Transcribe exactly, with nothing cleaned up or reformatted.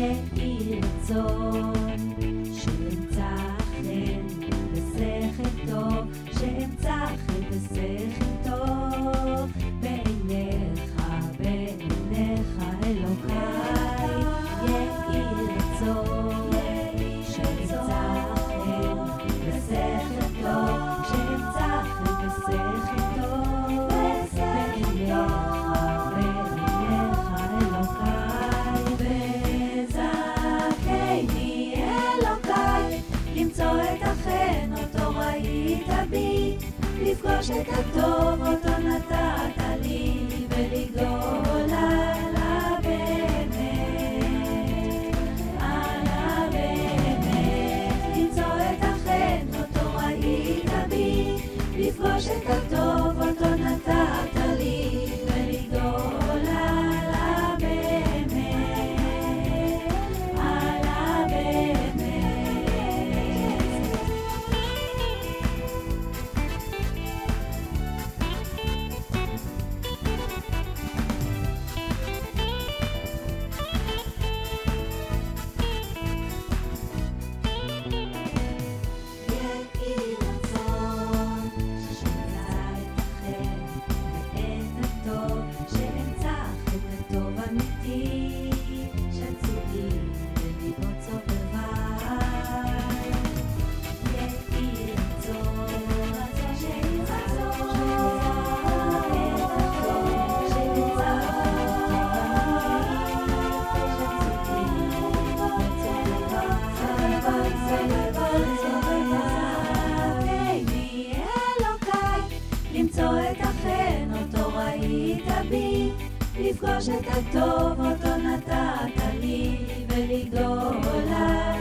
יהי רצון שאמצא חן ושכל טוב, שאמצא חן ושכל טוב בעיניך, בעיניך אלוקיי. יהי רצון שאמצא חן ושכל טוב, שאמצא חן ושכל טוב בעיניך, בעיניך אלוקיי. וזכני אלוקיי למצוא את החן אותו ראית בי, לפגוש את הטוב אותו נתת לי, ולגדול על הבאמת, על הבאמת. למצוא את החן אותו ראית בי, לפגוש את הטוב אותו נתת לי, ולגדול על הבאמת, על הבאמת. יהי רצון שאמצא את החן ואת הטוב, שאמצא חן וטוב אמיתי, שצאי בליבות צובריי. יהי רצון שאמצא את הטוב, שאמצא למצוא את החן אותו ראית בי, לפגוש את הטוב אותו נתת לי, ולגדול